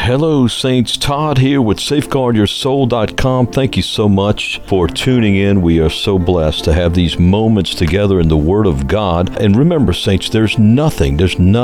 Hello, Saints. Todd here with SafeGuardYourSoul.com. Thank you so much for tuning in. We are so blessed to have these moments together in the Word of God. And remember, Saints, there's nothing,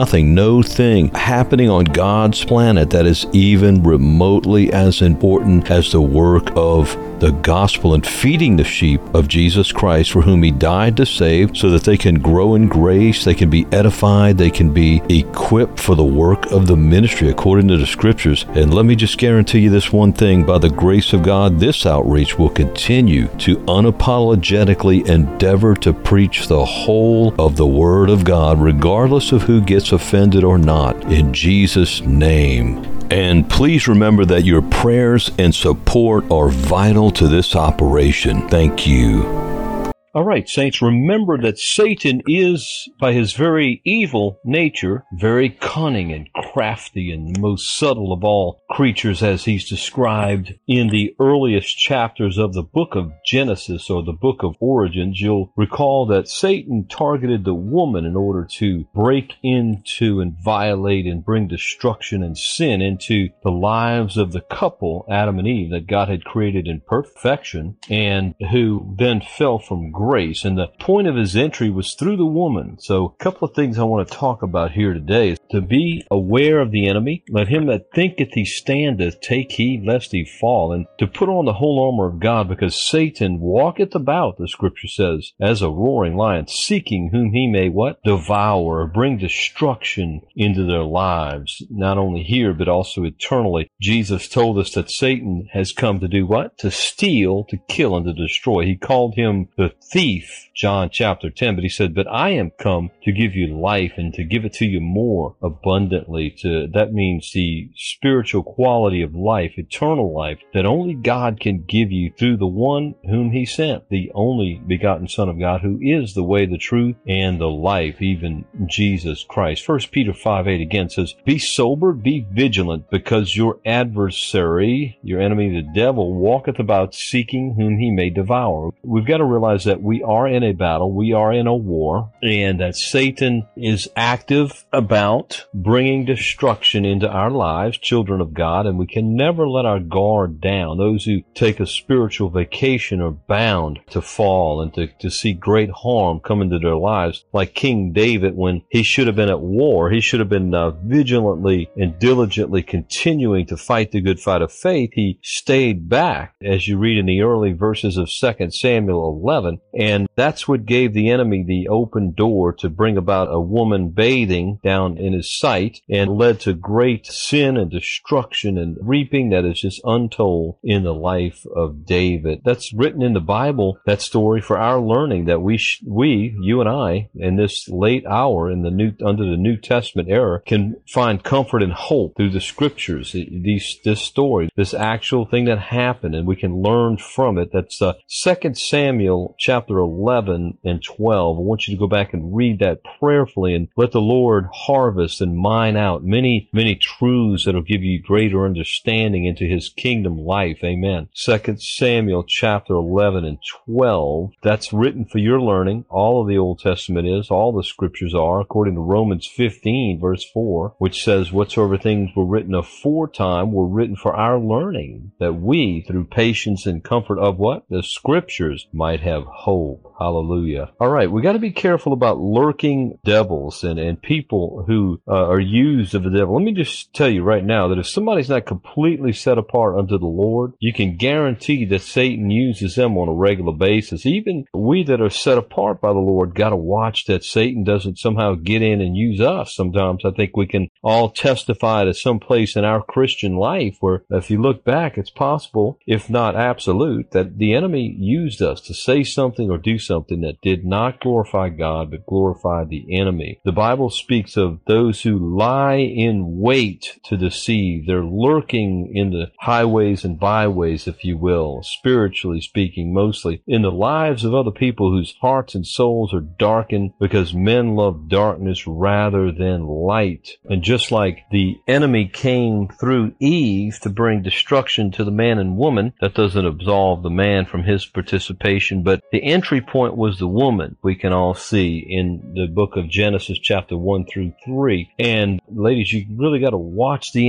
no thing happening on God's planet that is even remotely as important as the work of the gospel and feeding the sheep of Jesus Christ, for whom He died to save, so that they can grow in grace, they can be edified, they can be equipped for the work of the ministry according to the Scriptures. And let me just guarantee you this one thing: by the grace of God, this outreach will continue to unapologetically endeavor to preach the whole of the Word of God, regardless of who gets offended or not, in Jesus' name. And please remember that your prayers and support are vital to this operation. Thank you. All right, Saints, remember that Satan is, by his very evil nature, very cunning and crafty and the most subtle of all creatures, as he's described in the earliest chapters of the book of Genesis, or the book of Origins. You'll recall that Satan targeted the woman in order to break into and violate and bring destruction and sin into the lives of the couple, Adam and Eve, that God had created in perfection, and who then fell from grace. And the point of his entry was through the woman. So a couple of things I want to talk about here today is to be aware of the enemy. Let him that thinketh he standeth take heed lest he fall, and to put on the whole armor of God, because Satan walketh about, the Scripture says, as a roaring lion, seeking whom he may what? Devour, or bring destruction into their lives, not only here but also eternally. Jesus told us that Satan has come to do what? To steal, to kill, and to destroy. He called him the thief, John chapter 10, but he said, but I am come to give you life and to give it to you more abundantly. That means the spiritual quality of life, eternal life, that only God can give you through the one whom He sent, the only begotten Son of God, who is the way, the truth, and the life, even Jesus Christ. 1 Peter 5:8 again says, be sober, be vigilant, because your adversary, your enemy, the devil, walketh about seeking whom he may devour. We've got to realize that we are in a battle, we are in a war, and that Satan is active about bringing destruction into our lives, children of God, and we can never let our guard down. Those who take a spiritual vacation are bound to fall and to see great harm come into their lives. Like King David, when he should have been at war, he should have been vigilantly and diligently continuing to fight the good fight of faith. He stayed back, as you read in the early verses of 2 Samuel 11, and that's what gave the enemy the open door to bring about a woman bathing down in his sight, and led to great sin and destruction and reaping that is just untold in the life of David. That's written in the Bible, that story, for our learning, that we, you and I, in this late hour in under the New Testament era, can find comfort and hope through the Scriptures. This story, this actual thing that happened, and we can learn from it. That's 2 Samuel chapter 11 and 12. I want you to go back and read that prayerfully and let the Lord harvest and mine out many, many truths that will give you greater understanding into His kingdom life. Amen. 2 Samuel chapter 11 and 12. That's written for your learning. All of the Old Testament is. All the Scriptures are, according to Romans 15 verse 4, which says, whatsoever things were written aforetime were written for our learning, that we, through patience and comfort of what? The Scriptures, might have hope. Hallelujah. All right, we got to be careful about lurking devils and people who are used of the devil. Let me just tell you right now that if somebody's not completely set apart unto the Lord, you can guarantee that Satan uses them on a regular basis. Even we that are set apart by the Lord got to watch that Satan doesn't somehow get in and use us. Sometimes I think we can all testify to some place in our Christian life where, if you look back, it's possible, if not absolute, that the enemy used us to say something or do something that did not glorify God but glorified the enemy. The Bible speaks of those who lie in wait to deceive. They're lurking in the highways and byways, if you will, spiritually speaking, mostly in the lives of other people whose hearts and souls are darkened because men love darkness rather than light. And just like the enemy came through Eve to bring destruction to the man and woman, that doesn't absolve the man from his participation, but the entry point was the woman. We can all see in the book of Genesis chapter 1 through 3. And ladies, you really got to watch the enemy, because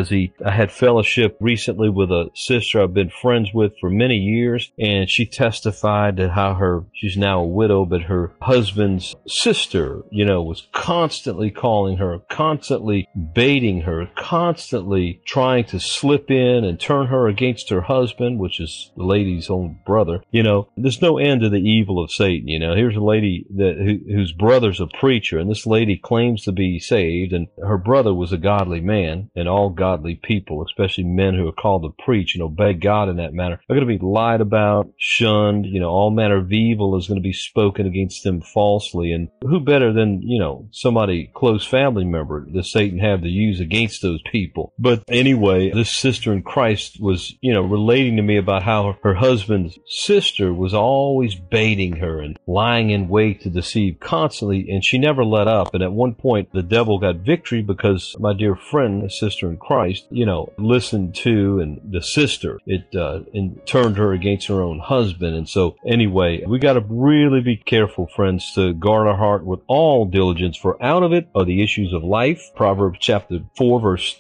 because I had fellowship recently with a sister I've been friends with for many years, and she testified to how she's now a widow, but her husband's sister, was constantly calling her, constantly baiting her, constantly trying to slip in and turn her against her husband, which is the lady's own brother. There's no end to the evil of Satan. Here's a lady whose brother's a preacher, and this lady claims to be saved, and her brother was a godly man, and all godly people, especially men who are called to preach and obey God in that manner, are going to be lied about, shunned. All manner of evil is going to be spoken against them falsely. And who better than, somebody, close family member, that Satan have to use against those people? But anyway, this sister in Christ was, relating to me about how her husband's sister was always baiting her and lying in wait to deceive constantly, and she never let up. And at one point, the devil got victory because my dear friend, a sister in Christ, listened to and the sister. It and turned her against her own husband. And so anyway, we got to really be careful, friends, to guard our heart with all diligence, for out of it are the issues of life. Proverbs chapter 4, verse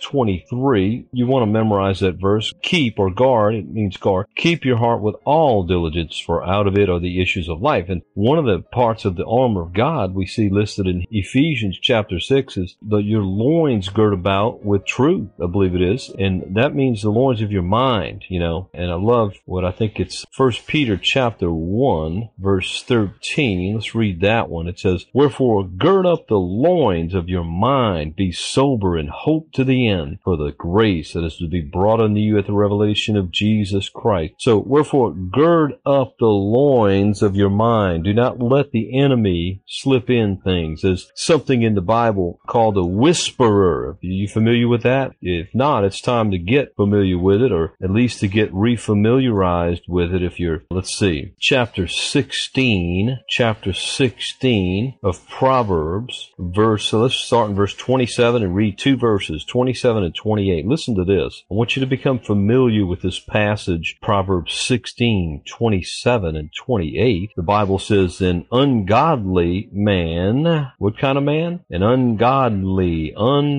23. You want to memorize that verse. Keep, or guard, it means guard. Keep your heart with all diligence, for out of it are the issues of life. And one of the parts of the armor of God we see listed in Ephesians chapter 6 is your loins girt about with truth, I believe it is. And that means the loins of your mind, And I love what I think it's 1 Peter chapter 1, verse 13. Let's read that one. It says, "Wherefore gird up the loins of your mind, be sober, and hope to the end for the grace that is to be brought unto you at the revelation of Jesus Christ." So, wherefore gird up the loins of your mind. Do not let the enemy slip in things. There's something in the Bible called a whisperer. Are you familiar with that? If not, it's time to get familiar with it, or at least to get refamiliarized with it. If you're, let's see, chapter 16 of Proverbs, let's start in verse 27 and read two verses, 27 and 28. Listen to this. I want you to become familiar with this passage, Proverbs 16, 27 and 28. The Bible says, "An ungodly man," what kind of man? An ungodly.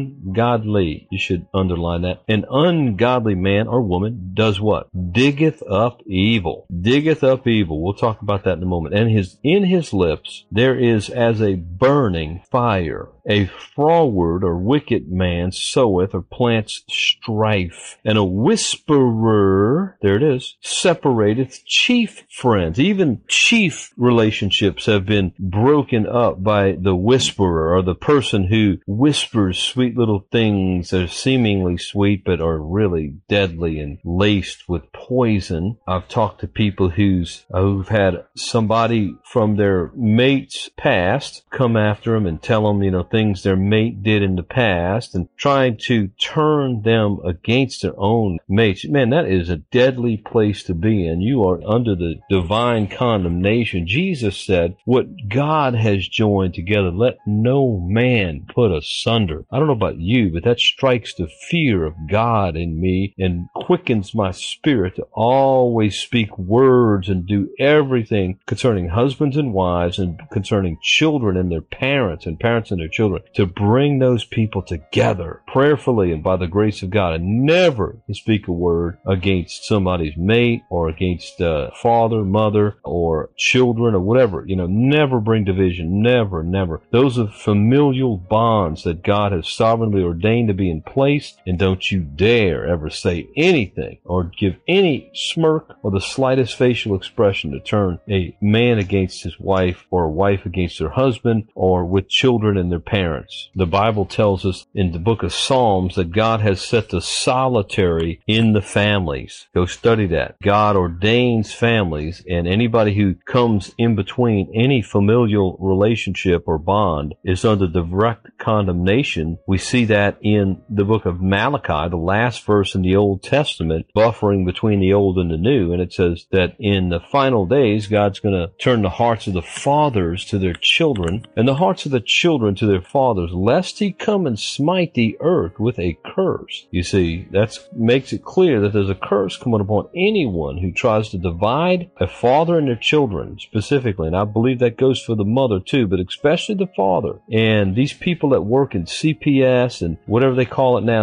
You should underline that. "An ungodly man or woman does what? Diggeth up evil." Diggeth up evil. We'll talk about that in a moment. "And in his lips there is as a burning fire. A froward or wicked man soweth or plants strife. And a whisperer," there it is, "separateth chief friends." Even chief relationships have been broken up by the whisperer, or the person who whispers sweet little things that are seemingly sweet but are really deadly and laced with poison. I've talked to people who've had somebody from their mate's past come after them and tell them, things their mate did in the past, and trying to turn them against their own mates. Man, that is a deadly place to be in. You are under the divine condemnation. Jesus said, "What God has joined together, let no man put asunder." I don't know about you, but that strikes the fear of God in me and quickens my spirit to always speak words and do everything concerning husbands and wives, and concerning children and their parents, and parents and their children, to bring those people together prayerfully and by the grace of God, and never to speak a word against somebody's mate or against father, mother, or children, or whatever. Never bring division. Never. Those are familial bonds that God has sovereignly ordained to be in place, and don't you dare ever say anything or give any smirk or the slightest facial expression to turn a man against his wife, or a wife against her husband, or with children and their parents. The Bible tells us in the book of Psalms that God has set the solitary in the families. Go study that. God ordains families, and anybody who comes in between any familial relationship or bond is under direct condemnation. We see that in the book of Malachi, the last verse in the Old Testament, buffering between the Old and the New, and it says that in the final days, God's going to turn the hearts of the fathers to their children, and the hearts of the children to their fathers, lest he come and smite the earth with a curse. You see, that makes it clear that there's a curse coming upon anyone who tries to divide a father and their children specifically, and I believe that goes for the mother too, but especially the father. And these people that work in CPS and whatever they call it now,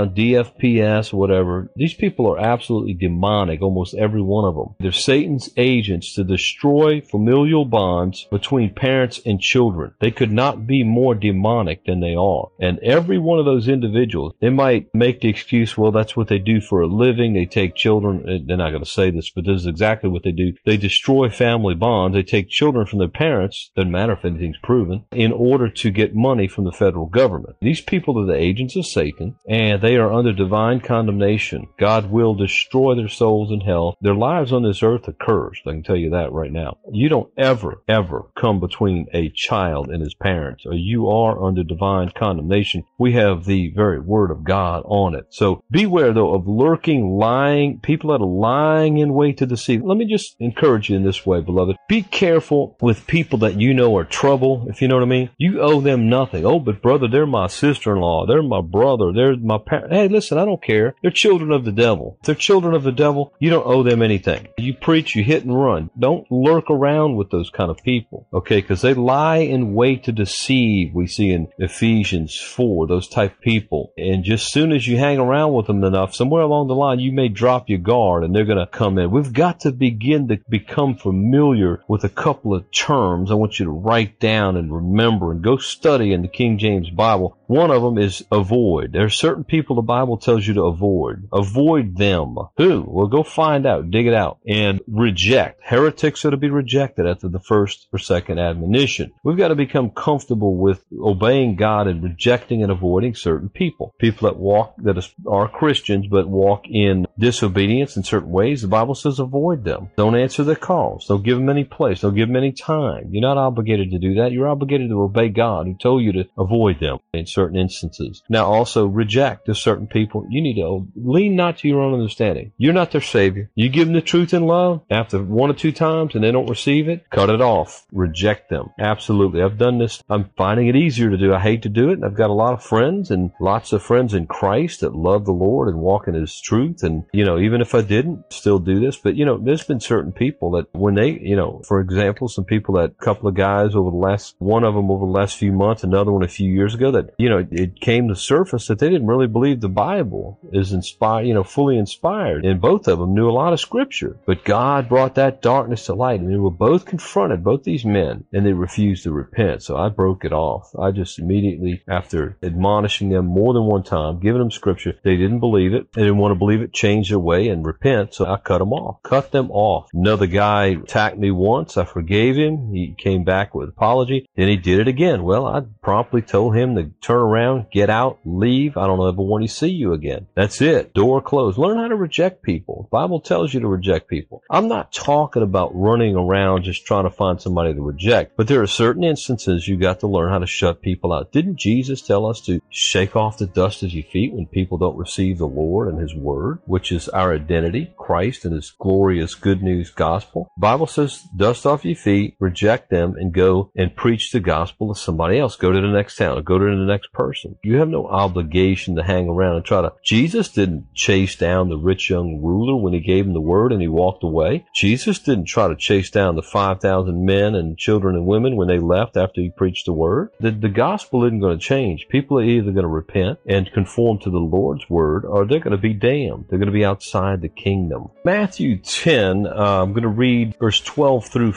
Bond, DFPS, whatever. These people are absolutely demonic, almost every one of them. They're Satan's agents to destroy familial bonds between parents and children. They could not be more demonic than they are. And every one of those individuals, they might make the excuse, well, that's what they do for a living. They take children, they're not going to say this, but this is exactly what they do. They destroy family bonds. They take children from their parents, doesn't matter if anything's proven, in order to get money from the federal government. These people are the agents of Satan, and they are under divine condemnation. God will destroy their souls in hell. Their lives on this earth are cursed. I can tell you that right now. You don't ever come between a child and his parents, or you are under divine condemnation. We have the very word of God on it. So beware, though, of lurking, lying, people that are lying in wait to deceive. Let me just encourage you in this way, beloved. Be careful with people that you know are trouble, if you know what I mean. You owe them nothing. Oh, but brother, they're my sister-in-law. They're my brother. They're my parent. Hey, listen, I don't care. They're children of the devil. If they're children of the devil, you don't owe them anything. You preach, you hit and run. Don't lurk around with those kind of people, okay? Because they lie in wait to deceive. We see in Ephesians 4, those type of people. And just soon as you hang around with them enough, somewhere along the line, you may drop your guard and they're going to come in. We've got to begin to become familiar with a couple of terms I want you to write down and remember and go study in the King James Bible. One of them is avoid. There are certain people the Bible tells you to avoid. Avoid them. Who? Well, go find out. Dig it out. And reject. Heretics are to be rejected after the first or second admonition. We've got to become comfortable with obeying God and rejecting and avoiding certain people. People that are Christians but walk in disobedience in certain ways. The Bible says avoid them. Don't answer their calls. Don't give them any place. Don't give them any time. You're not obligated to do that. You're obligated to obey God, who told you to avoid them in certain instances. Now also reject. There's certain people you need to lean not to your own understanding. You're not their savior. You give them the truth in love after one or two times and they don't receive it, cut it off. Reject them. Absolutely. I've done this. I'm finding it easier to do. I hate to do it. And I've got a lot of friends and lots of friends in Christ that love the Lord and walk in His truth. And, even if I didn't still do this, but, there's been certain people that when they, for example, some people that a couple of guys one of them over the last few months, another one a few years ago that, it came to surface that they didn't really believe the Bible is inspired, fully inspired. And both of them knew a lot of scripture, but God brought that darkness to light and they were both confronted, both these men, and they refused to repent. So I broke it off. I just immediately, after admonishing them more than one time, giving them scripture, they didn't believe it. They didn't want to believe it, change their way and repent. So I cut them off. Cut them off. Another guy attacked me once. I forgave him. He came back with apology. Then he did it again. Well, I promptly told him to turn around, get out, leave. I don't ever want to see you again. That's it. Door closed. Learn how to reject people. The Bible tells you to reject people. I'm not talking about running around just trying to find somebody to reject, but there are certain instances you got to learn how to shut people out. Didn't Jesus tell us to shake off the dust of your feet when people don't receive the Lord and His Word, which is our identity, Christ and His glorious good news gospel? The Bible says, dust off your feet, reject them, and go and preach the gospel to somebody else. Go to the next town, or go to the next person. You have no obligation to hang around and try to. Jesus didn't chase down the rich young ruler when He gave him the word and he walked away. Jesus didn't try to chase down the 5,000 men and children and women when they left after He preached the word. The gospel isn't going to change. People are either going to repent and conform to the Lord's word, or they're going to be damned. They're going to be outside the kingdom. Matthew 10, I'm going to read verse 12 through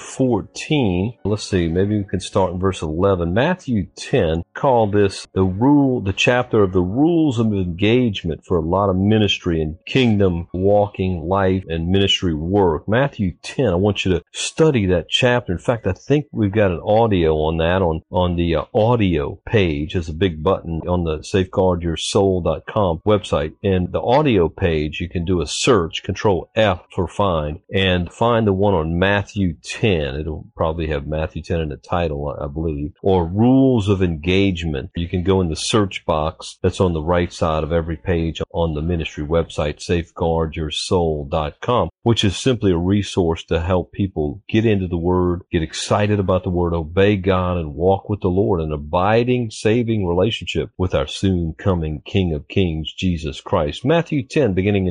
14. Let's see, maybe we can start in verse 11. Matthew 10, call this the chapter of the rules of engagement for a lot of ministry and kingdom walking life and ministry work. Matthew 10, I want you to study that chapter. In fact, I think we've got an audio on that on the audio page. There's a big button on the safeguardyoursoul.com website. And the audio page, you can do a search, Control F for find, and find the one on Matthew 10. It'll probably have Matthew 10 in the title, I believe, or rules of engagement. You can go in the search box that's on the right side of every page on the ministry website, safeguardyoursoul.com, which is simply a resource to help people get into the Word, get excited about the Word, obey God, and walk with the Lord in an abiding, saving relationship with our soon coming King of Kings, Jesus Christ. Matthew 10, beginning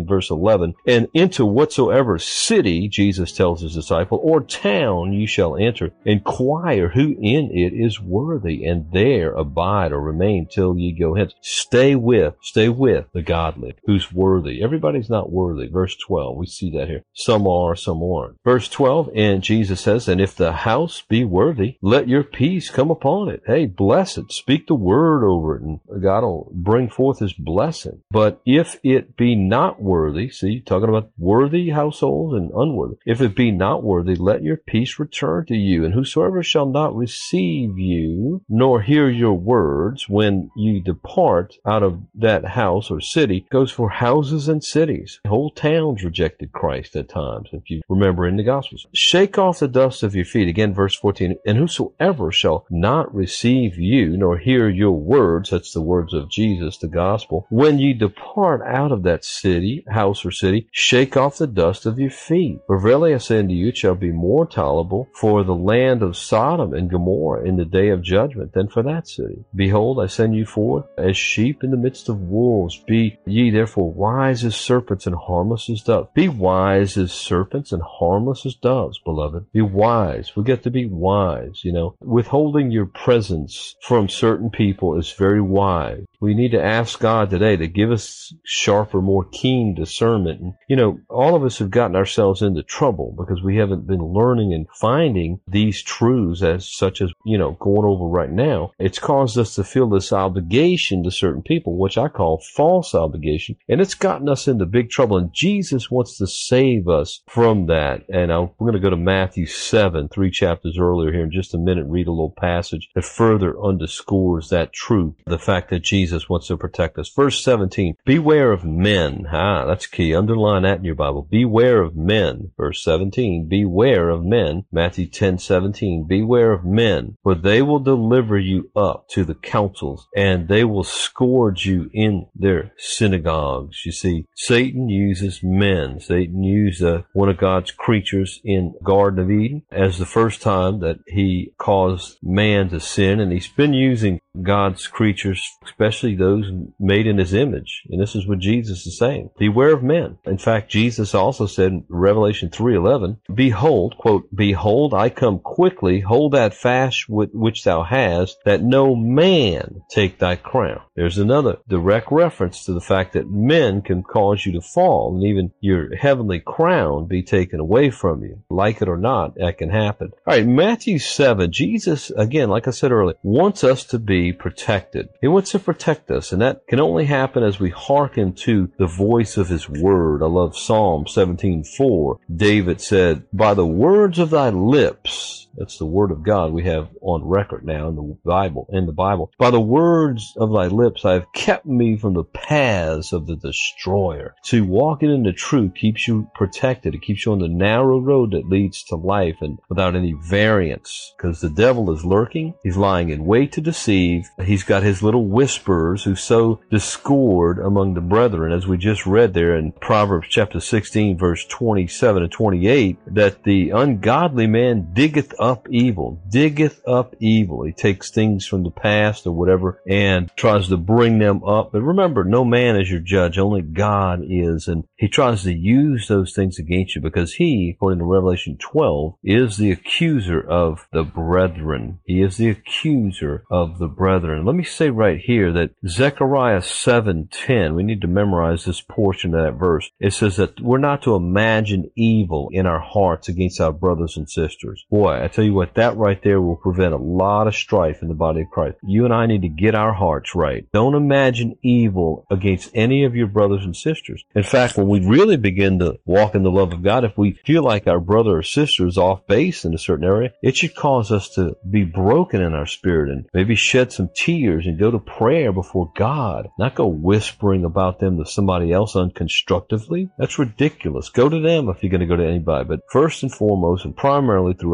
in verse 11, and into whatsoever city, Jesus tells his disciple, or town you shall enter, inquire who in it is worthy, and there abide or remain till ye go hence. Stay with the godly, who's worthy. Everybody's not worthy. Verse 12, we see that here. Some are, some aren't. Verse 12, and Jesus says, and if the house be worthy, let your peace come upon it. Hey, bless it. Speak the word over it, and God will bring forth his blessing. But if it be not worthy, see, talking about worthy households and unworthy. If it be not worthy, let your peace return to you. And whosoever shall not receive you, nor hear your words, when you depart out of that house or city, goes for houses and cities. Whole towns rejected Christ at times, if you remember in the Gospels. Shake off the dust of your feet. Again, verse 14. And whosoever shall not receive you, nor hear your words, that's the words of Jesus, the gospel, when ye depart out of that city, house or city, shake off the dust of your feet. For verily I say unto you, it shall be more tolerable for the land of Sodom and Gomorrah in the day of judgment than for that city. Behold, I send you forth as sheep in the midst of wolves. Be ye therefore wise as serpents and harmless as doves. Be wise as serpents and harmless as doves, beloved. Be wise. We get to be wise, you know. Withholding your presence from certain people is very wise. We need to ask God today to give us sharper, more keen discernment. And, you know, all of us have gotten ourselves into trouble because we haven't been learning and finding these truths as such as, you know, going over right now. It's caused us to feel this obligation to certain people, which I call false obligation. And it's gotten us into big trouble. And Jesus wants to save us from that. And we're going to go to Matthew 7, 3 chapters earlier here in just a minute, read a little passage that further underscores that truth, the fact that Jesus wants to protect us. Verse 17, beware of men. That's key. Underline that in your Bible. Beware of men. Verse 17, beware of men. Matthew 10:17, beware of men, for they will deliver you up to the councils, and they will scourge you in their synagogues. You see, Satan uses men. Satan used one of God's creatures in Garden of Eden as the first time that he caused man to sin, and he's been using God's creatures, especially those made in his image. And this is what Jesus is saying. Beware of men. In fact, Jesus also said in Revelation 3:11, behold, quote, behold, I come quickly, hold that fast which thou hast, that no man take thy crown. There's another direct reference to the fact that men can cause you to fall, and even your heavenly crown be taken away from you. Like it or not, that can happen. All right, Matthew 7, Jesus, again, like I said earlier, wants us to be protected. He wants to protect us, and that can only happen as we hearken to the voice of his word. I love Psalm 17:4. David said, by the words of thy lips, that's the word of God we have on record now in the Bible. By the words of thy lips I have kept me from the paths of the destroyer. To walk in the truth keeps you protected. It keeps you on the narrow road that leads to life and without any variance, because the devil is lurking. He's lying in wait to deceive. He's got his little whisperers who sow discord among the brethren, as we just read there in Proverbs chapter 16, verse 27 and 28, that the ungodly man diggeth up evil. He takes things from the past or whatever and tries to bring them up. But remember, no man is your judge, only God is. And he tries to use those things against you because he, according to Revelation 12, is the accuser of the brethren. He is the accuser of the brethren. Let me say right here that Zechariah 7:10, we need to memorize this portion of that verse. It says that we're not to imagine evil in our hearts against our brothers and sisters. Boy, I tell you what, that right there will prevent a lot of strife in the body of Christ. You and I need to get our hearts right. Don't imagine evil against any of your brothers and sisters. In fact, when we really begin to walk in the love of God, if we feel like our brother or sister is off base in a certain area, it should cause us to be broken in our spirit and maybe shed some tears and go to prayer before God, not go whispering about them to somebody else unconstructively. That's ridiculous. Go to them if you're going to go to anybody. But first and foremost and primarily throughout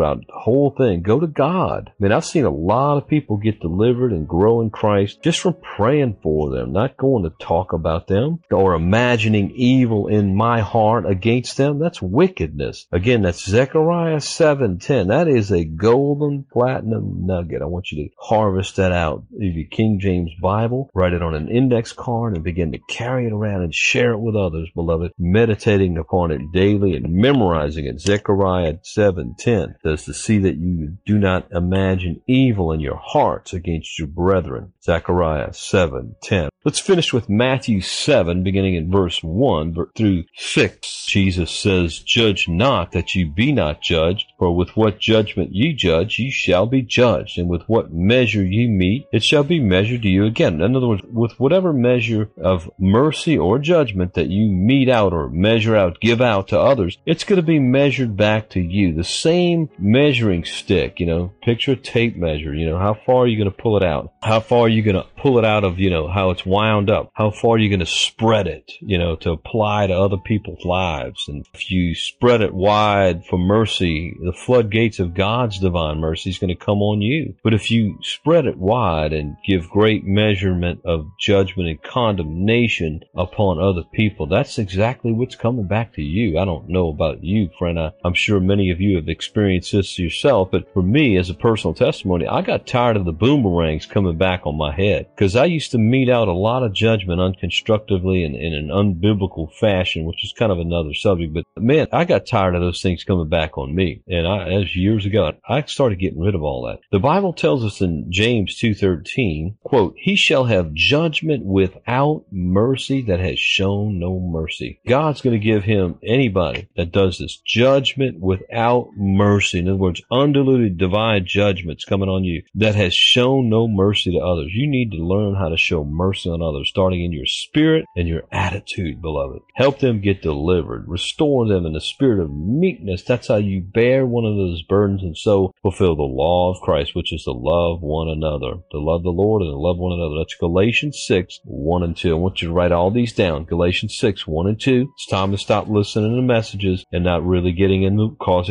whole thing. Go to God. I mean, I've seen a lot of people get delivered and grow in Christ just from praying for them, not going to talk about them or imagining evil in my heart against them. That's wickedness. Again, that's Zechariah 7:10. That is a golden platinum nugget. I want you to harvest that out of your King James Bible, write it on an index card, and begin to carry it around and share it with others, beloved, meditating upon it daily and memorizing it. Zechariah 7:10 says to see that you do not imagine evil in your hearts against your brethren. Zechariah 7:10. Let's finish with Matthew 7, beginning in verse 1 through 6. Jesus says, "Judge not that you be not judged, for with what judgment ye judge, ye shall be judged, and with what measure ye mete, it shall be measured to you again." In other words, with whatever measure of mercy or judgment that you mete out or measure out, give out to others, it's going to be measured back to you. The same measuring stick, picture a tape measure, how far are you going to pull it out? How far are you going to pull it out of, how it's wound up? How far are you going to spread it, to apply to other people's lives? And if you spread it wide for mercy, the floodgates of God's divine mercy is going to come on you. But if you spread it wide and give great measurement of judgment and condemnation upon other people, that's exactly what's coming back to you. I don't know about you, friend. I'm sure many of you have experienced this yourself, but for me, as a personal testimony, I got tired of the boomerangs coming back on my head, because I used to mete out a lot of judgment unconstructively and in an unbiblical fashion, which is kind of another subject. But man, I got tired of those things coming back on me. And as years ago, I started getting rid of all that. The Bible tells us in James 2:13, quote, "He shall have judgment without mercy that has shown no mercy." God's going to give him, anybody that does this, judgment without mercy. In other words, undiluted divine judgments coming on you that has shown no mercy to others. You need to learn how to show mercy on others, starting in your spirit and your attitude, beloved. Help them get delivered. Restore them in the spirit of meekness. That's how you bear one of those burdens and so fulfill the law of Christ, which is to love one another, to love the Lord and to love one another. That's Galatians 6:1 and 2. I want you to write all these down. Galatians 6:1 and 2. It's time to stop listening to messages and not really getting into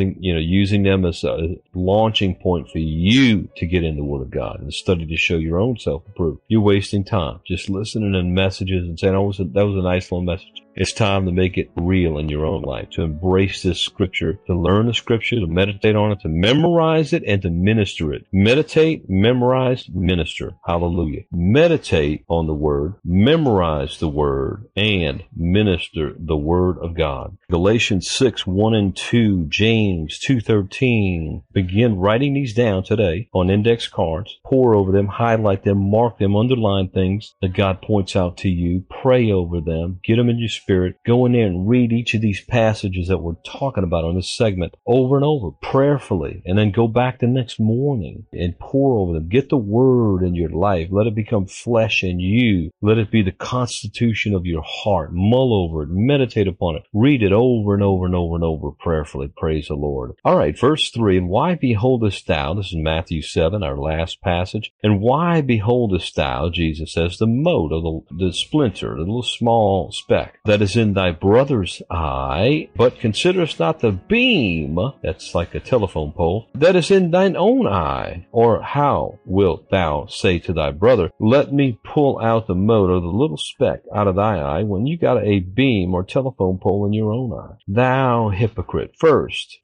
using them as a launching point for you to get in the Word of God and study to show your own self-approval. You're wasting time just listening to messages and saying, "Oh, that was a nice little message." It's time to make it real in your own life, to embrace this scripture, to learn the scripture, to meditate on it, to memorize it, and to minister it. Meditate, memorize, minister. Hallelujah. Meditate on the Word, memorize the Word, and minister the Word of God. Galatians 6:1 and 2, James 2:13. Begin writing these down today on index cards. Pore over them, highlight them, mark them, underline things that God points out to you. Pray over them. Get them in your spirit. Go in there and read each of these passages that we're talking about on this segment over and over, prayerfully, and then go back the next morning and pore over them. Get the Word in your life. Let it become flesh in you. Let it be the constitution of your heart. Mull over it. Meditate upon it. Read it over and over and over and over prayerfully. Praise the Lord. All right, verse 3, "And why beholdest thou," this is Matthew 7, our last passage, "and why beholdest thou," Jesus says, "the mote," or the splinter, the little small speck, "that is in thy brother's eye, but considerest not the beam," that's like a telephone pole, "that is in thine own eye? Or how wilt thou say to thy brother, Let me pull out the mote," or the little speck, "out of thy eye, when you got a beam or telephone pole in your own eye? Thou hypocrite." First.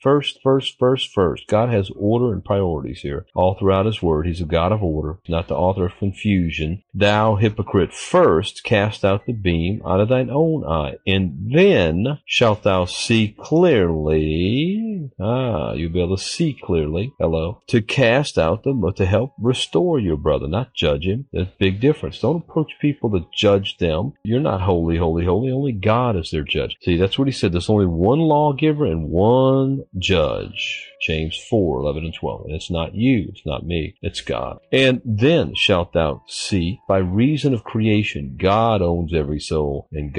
God has order and priorities here. All throughout His Word, He's a God of order, not the author of confusion. "Thou hypocrite, first cast out the beam out of thine own eye, and then shalt thou see clearly." You'll be able to see clearly. Hello. To cast out to help restore your brother, not judge him. There's a big difference. Don't approach people to judge them. You're not holy. Only God is their judge. See, that's what He said. There's only one lawgiver and one judge. James 4:11 and 12. And it's not you, it's not me, it's God. "And then shalt thou see, by reason of creation, God owns every soul, and God is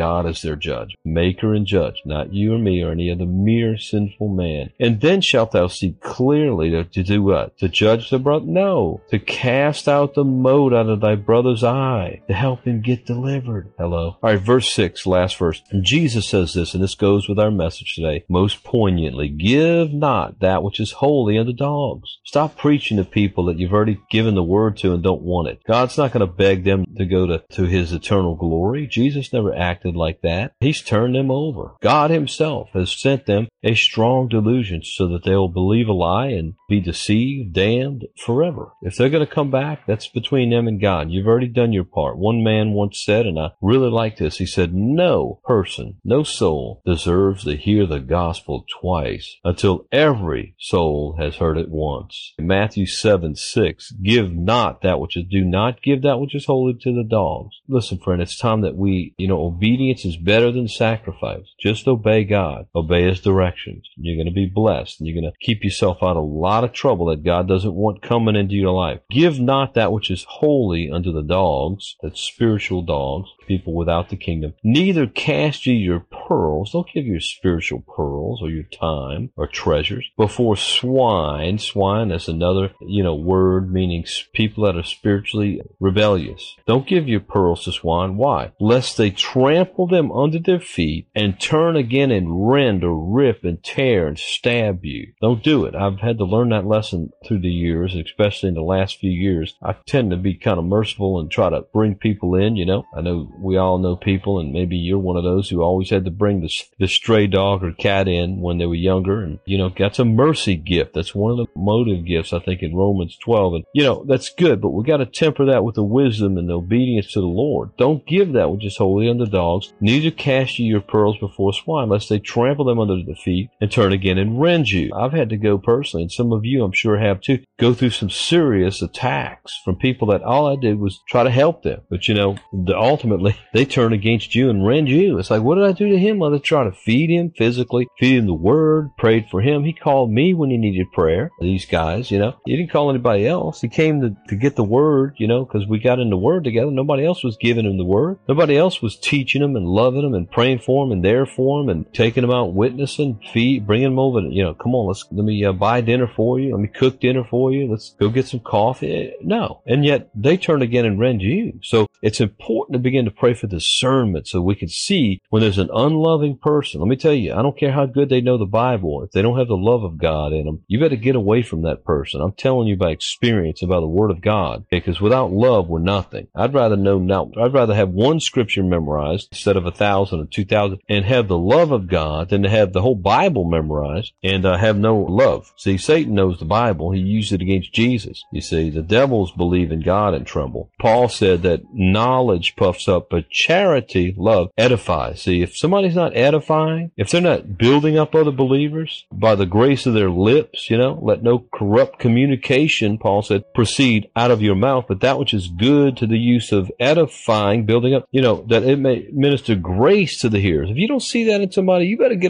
their judge, maker and judge, not you or me or any other mere sinful man. And then shalt thou see clearly to do what? To judge the brother? No. To cast out the mote out of thy brother's eye, to help him get delivered. Hello. All right, verse 6, last verse. And Jesus says this, and this goes with our message today most poignantly. Give not that which is holy unto dogs. Stop preaching to people that you've already given the word to and don't want it. God's not going to beg them to go to his eternal glory. Jesus never acted like that. He's turned them over. God himself has sent them a strong delusion so that they will believe a lie and be deceived, damned forever. If they're going to come back, that's between them and God. You've already done your part. One man once said, and I really like this, he said, no person, no soul deserves to hear the gospel twice until every soul has heard it once. Matthew 7:6, give not that which is, do not give that which is holy to the dogs. Listen, friend, it's time that obedience is better than sacrifice. Just obey God. Obey his directions. You're going to be blessed, and you're going to keep yourself out of a lot of trouble that God doesn't want coming into your life. Give not that which is holy unto the dogs, that's spiritual dogs, people without the kingdom. Neither cast ye your pearls, don't give your spiritual pearls or your time or treasures before swine. Swine, that's another, word meaning people that are spiritually rebellious. Don't give your pearls to swine. Why? Lest they trample them under their feet and turn again and rend or rip and tear and stab you. Don't do it. I've had to learn that lesson through the years, especially in the last few years. I tend to be kind of merciful and try to bring people in, I know we all know people, and maybe you're one of those who always had to bring the stray dog or cat in when they were younger, and that's a mercy gift. That's one of the motive gifts, I think, in Romans 12, and that's good, but we got to temper that with the wisdom and the obedience to the Lord. Don't give that which is holy unto dogs, neither cast ye your pearls before swine, lest they trample them under the feet and turn again and rend you. I've had to go personally, and some of you I'm sure have too, go through some serious attacks from people that all I did was try to help them, but ultimately they turn against you and rend you. It's like, what did I do to him? Well, I tried to feed him physically, feed him the word, prayed for him. He called me when he needed prayer. These guys, he didn't call anybody else. He came to get the word, because we got in the word together. Nobody else was giving him the word. Nobody else was teaching him and loving him and praying for him and there for him and taking him out, witnessing, bringing him over. Come on, let me buy dinner for you. Let me cook dinner for you. Let's go get some coffee. No. And yet they turn again and rend you. So it's important to begin to pray for discernment so we can see when there's an unloving person. Let me tell you, I don't care how good they know the Bible. If they don't have the love of God in them, you better get away from that person. I'm telling you by experience about the Word of God, because without love, we're nothing. I'd rather have one scripture memorized instead of 1,000 or 2,000 and have the love of God than to have the whole Bible memorized and have no love. See, Satan knows the Bible. He used it against Jesus. You see, the devils believe in God and tremble. Paul said that knowledge puffs up, but charity, love, edifies. See, if somebody's not edifying, if they're not building up other believers by the grace of their lips, let no corrupt communication, Paul said, proceed out of your mouth, but that which is good to the use of edifying, building up, that it may minister grace to the hearers. If you don't see that in somebody,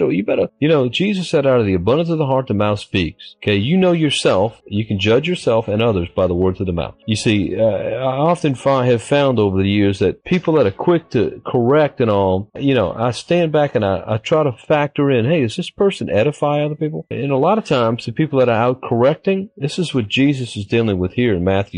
Jesus said, out of the abundance of the heart, the mouth speaks. Okay, yourself, you can judge yourself and others by the words of the mouth. You see, I often have found over the years that people that are quick to correct and all, I stand back and I try to factor in, hey, does this person edify other people? And a lot of times, the people that are out correcting, this is what Jesus is dealing with here in Matthew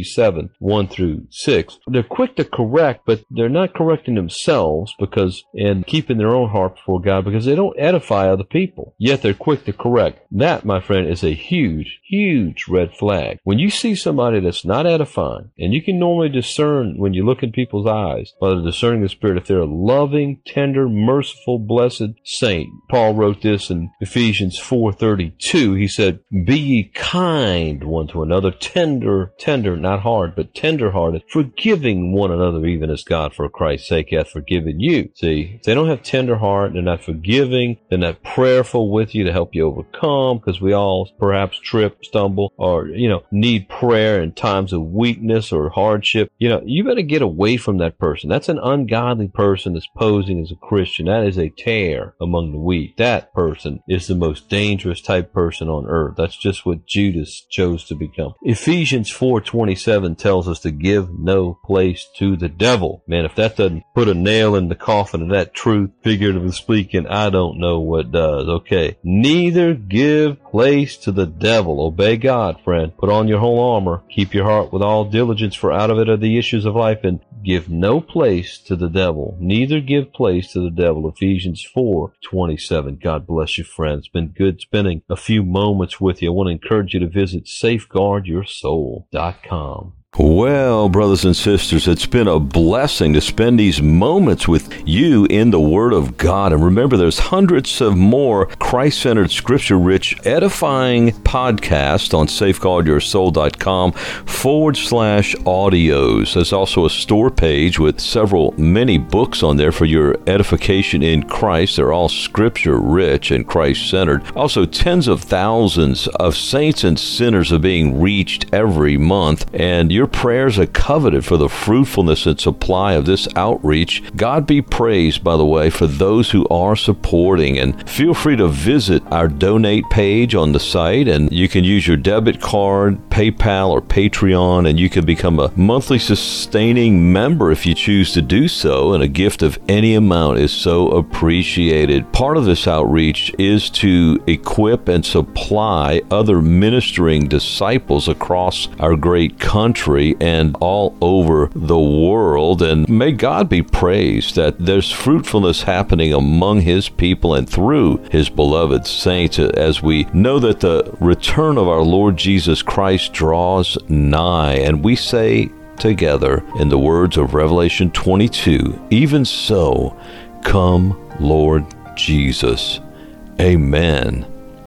7:1-6. They're quick to correct, but they're not correcting themselves and keeping their own heart before God because they don't edify other people. Yet they're quick to correct. That, my friend, is a huge, huge red flag. When you see somebody that's not edifying, and you can normally discern when you look in people's eyes by the discerning of the Spirit if they're a loving, tender, merciful, blessed saint. Paul wrote this in Ephesians 4:32. He said, be ye kind one to another, tender, not hard, but tender-hearted, forgiving one another, even as God for Christ's sake hath forgiven you. See, if they don't have tender heart, they're not forgiving, they're not prayerful with you to help you overcome, because we all perhaps trip, stumble, or, need prayer in times of weakness or hardship. You better get away away from that person. That's an ungodly person that's posing as a Christian. That is a tare among the wheat. That person is the most dangerous type person on earth. That's just what Judas chose to become. Ephesians 4:27 tells us to give no place to the devil. Man, if that doesn't put a nail in the coffin of that truth, figuratively speaking, I don't know what does. Okay. Neither give place to the devil. Obey God, friend. Put on your whole armor. Keep your heart with all diligence, for out of it are the issues of life. And give no place to the devil. Neither give place to the devil. Ephesians 4:27. God bless you, friend. It's been good spending a few moments with you. I want to encourage you to visit safeguardyoursoul.com. Well, brothers and sisters, it's been a blessing to spend these moments with you in the Word of God. And remember, there's hundreds of more Christ-centered, scripture-rich, edifying podcasts on safeguardyoursoul.com/audios. There's also a store page with many books on there for your edification in Christ. They're all scripture-rich and Christ-centered. Also, tens of thousands of saints and sinners are being reached every month, and your prayers are coveted for the fruitfulness and supply of this outreach. God be praised, by the way, for those who are supporting. And feel free to visit our donate page on the site, and you can use your debit card, PayPal, or Patreon, and you can become a monthly sustaining member if you choose to do so, and a gift of any amount is so appreciated. Part of this outreach is to equip and supply other ministering disciples across our great country and all over the world. And may God be praised that there's fruitfulness happening among His people and through His beloved saints, as we know that the return of our Lord Jesus Christ draws nigh. And we say together, in the words of Revelation 22, even so, come, Lord Jesus. Amen.